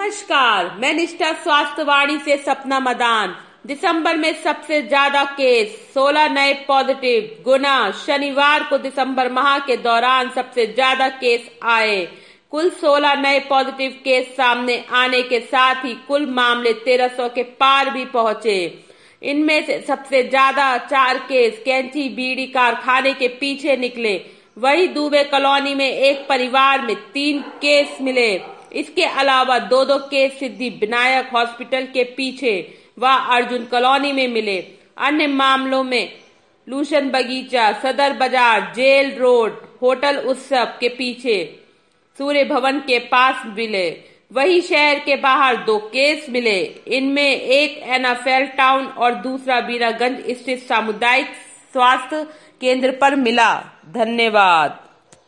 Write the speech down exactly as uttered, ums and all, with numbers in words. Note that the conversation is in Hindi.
नमस्कार, मैं निष्ठा स्वास्थ्य वाणी से सपना मदान। दिसंबर में सबसे ज्यादा केस सोलह नए पॉजिटिव। गुना शनिवार को दिसंबर माह के दौरान सबसे ज्यादा केस आए। कुल सोलह नए पॉजिटिव केस सामने आने के साथ ही कुल मामले तेरह सौ के पार भी पहुंचे। इनमें से सबसे ज्यादा चार केस कैंची बीड़ी कारखाने के पीछे निकले। वही दुबे कॉलोनी में एक परिवार में तीन केस मिले। इसके अलावा दो दो केस सिद्धि विनायक हॉस्पिटल के पीछे व अर्जुन कॉलोनी में मिले। अन्य मामलों में लूशन बगीचा, सदर बाजार, जेल रोड, होटल उत्सव के पीछे, सूर्य भवन के पास मिले। वही शहर के बाहर दो केस मिले। इनमें एक एनाफेल टाउन और दूसरा बीरागंज स्थित सामुदायिक स्वास्थ्य केंद्र पर मिला। धन्यवाद।